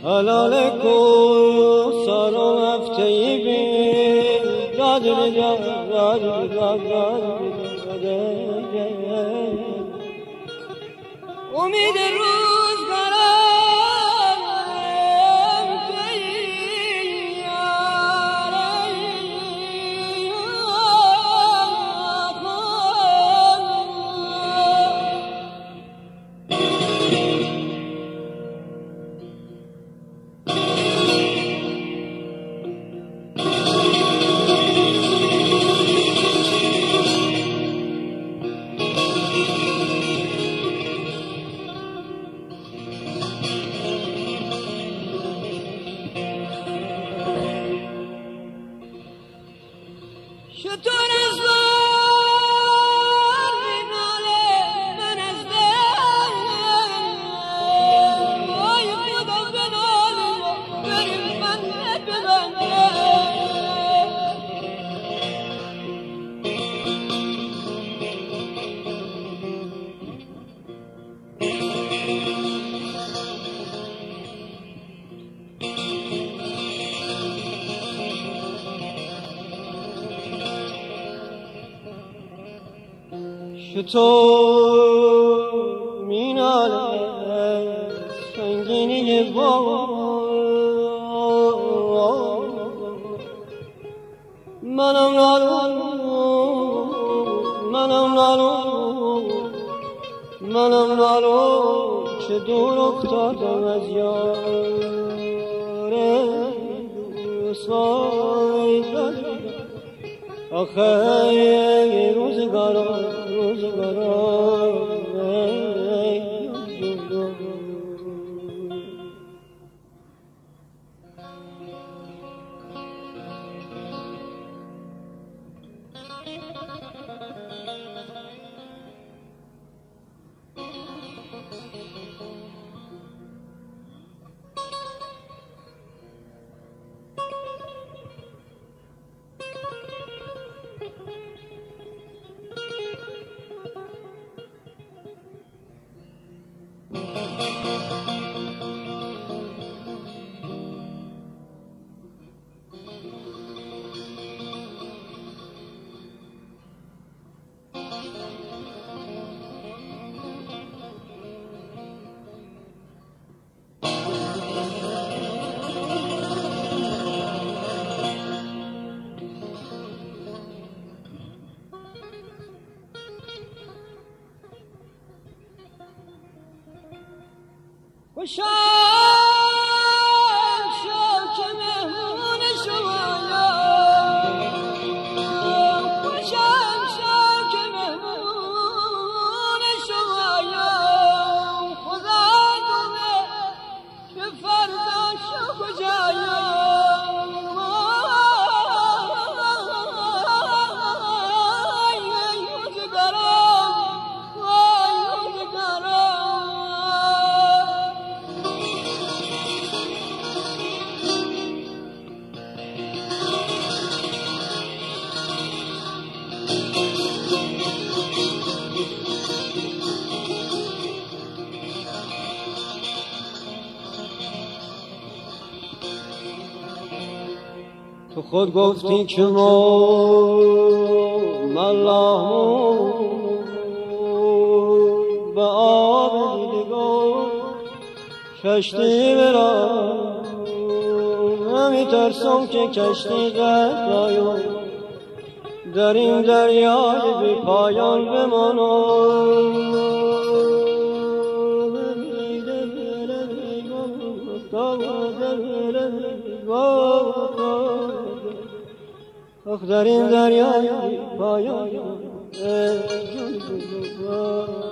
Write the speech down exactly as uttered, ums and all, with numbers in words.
حلال کو سارم هفتهی بین داد بیداد داد بیداد داد امید روزگارم شطور از بار بیناله من از دل وای خدا بناله بریم بنده ببنده شطور میناله سنگینی بار منم نالو منم نالو منم نالو چه دور افتادم از یار دوستای آخه روزگارم روزگارم خوشم شو که مهمون شمایم خوشم شو که مهمون شمایم خدا دونه که فردا شو کجایم وای روزگارم وای روزگارم تو خود گفتی که ما ملامون به آب دیدگاه کشتی برم همی ترسم که کشتی غرقایم در این دریای بی پایان بمانم آخ در این دریای پایان